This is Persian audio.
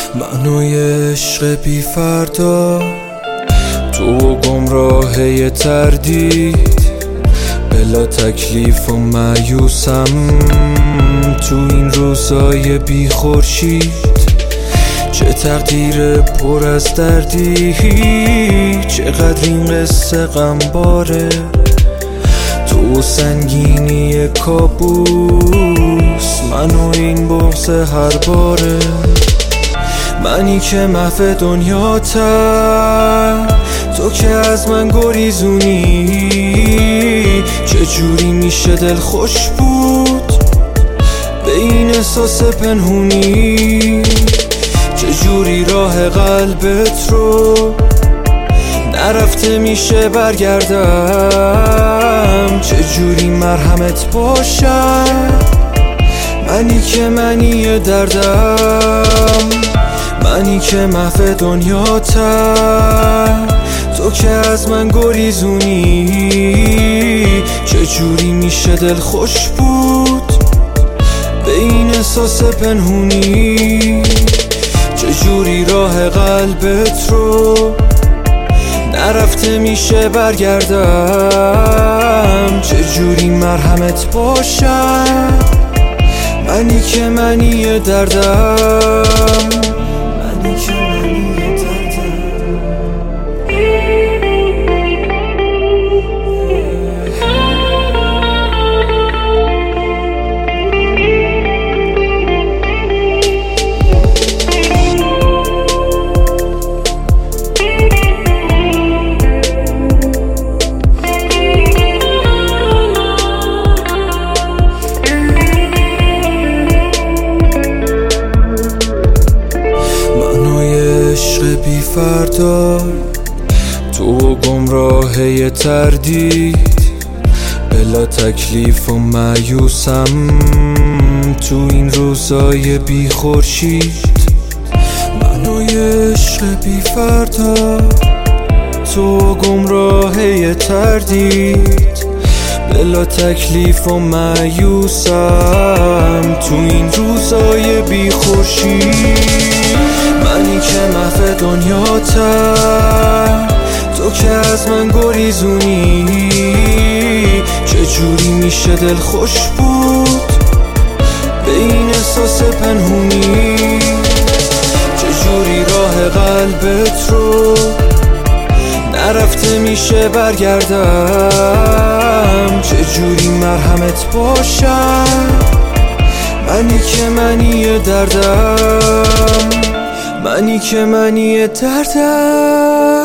منوی عشق بی فردا، تو و گمراه تردید، بلا تکلیف و مایوسم تو این روزای بی خورشید. چه تقدیر پر از دردی، چقدر این قصه غمباره، تو سنگینی کابوس، منو این بغض هر باره. منی که محو دنیاتم، تو که از من گریزونی. چجوری میشه دل خوش بود به این احساس پنهونی؟ چجوری راه قلبت رو نرفته میشه برگردم؟ چجوری مرهمت باشم منی که منی دردم؟ منی که محو دنیاتم، تو که از من گریزونی. چجوری میشه دل خوش بود به این احساس پنهونی؟ چجوری راه قلبت رو نرفته میشه برگردم؟ چجوری مرهمت باشم منی که منی دردم؟ منی که منی دردم. بی فردا، تو گمراه تردید، بلا تکلیف و مایوسم تو این روزای بی خورشید. منوی عشق بی فردا، تو گمراه تردید، بلا تکلیف و مایوسم تو این روزای بی خورشید. منی که محو دنیاتم، تو که از من گریزونی. چجوری میشه دل خوش بود به این احساس پنهونی؟ چجوری راه قلبت رو نرفته میشه برگردم؟ چجوری مرهمت باشم منی که منی دردم؟ منی که منی دردم.